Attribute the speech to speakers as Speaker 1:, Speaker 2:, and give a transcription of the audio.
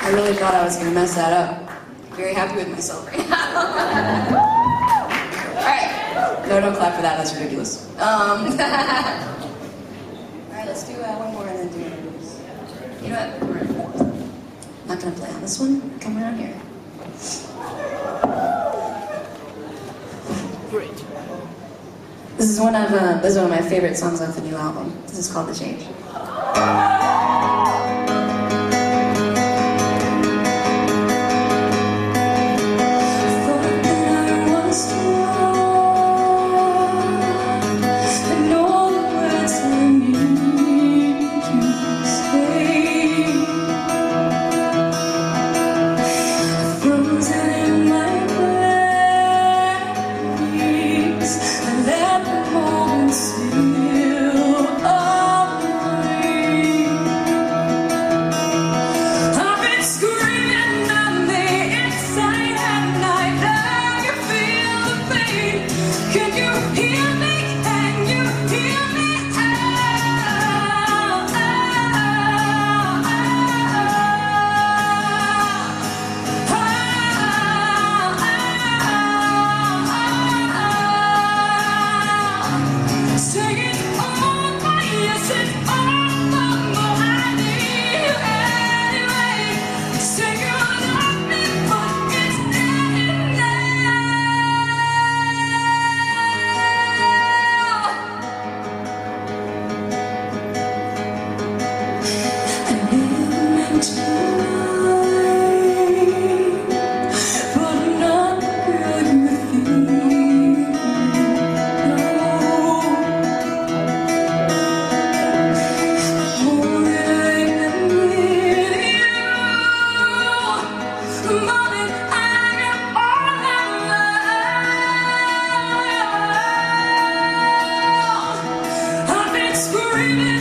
Speaker 1: I really thought I was going to mess that up. Very happy with myself right now. Alright. No, don't clap for that. That's ridiculous. Alright, let's do one more and then do one. You know what? I'm not going to play on this one. Come around here.
Speaker 2: Great.
Speaker 1: This is one of my favorite songs off the new album. This is called The Change.
Speaker 3: Screaming